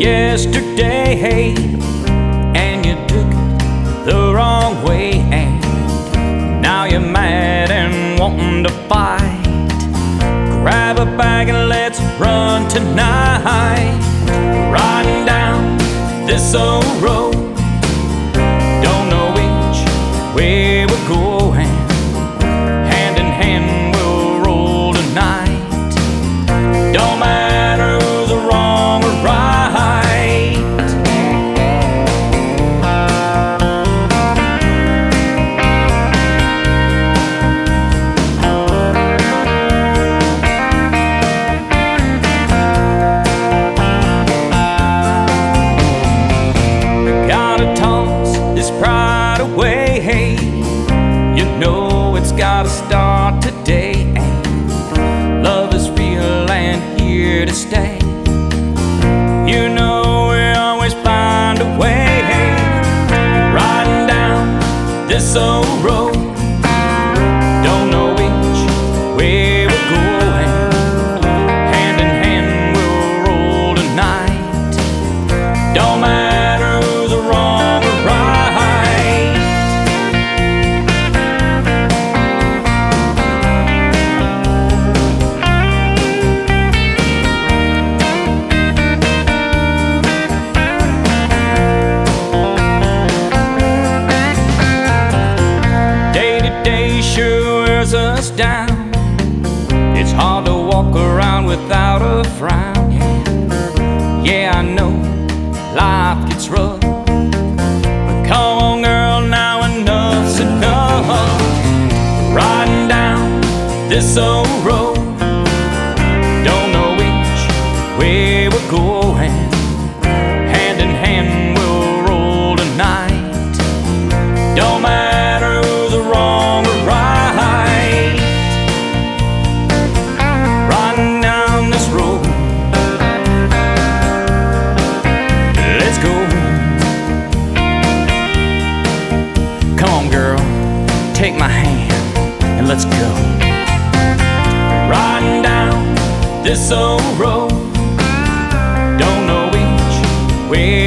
yesterday, and you took it the wrong way, and now you're mad and wanting to fight. Grab a bag and let's run tonight. Riding down this old road, don't know which way we're going. Hand in hand we'll roll tonight. Don't matter who's wrong or right. Gotta toss this pride away. You know it's gotta start today. Love is real and here to stay. You know we always find a way. Riding down this old road, don't know which way we're going. Hand in hand we'll roll tonight. Don't matter who's wrong or right. Day sure wears us down. It's hard to walk around without a frown. Yeah, I know life gets rough, but come on girl, now enough's enough. Riding down this old road, don't know which way we're going. Hand in hand we'll roll tonight. Don't matter who's wrong or right. Riding down this road, let's go. Come on girl, take my hand and let's go. Riding down this old road, don't know which way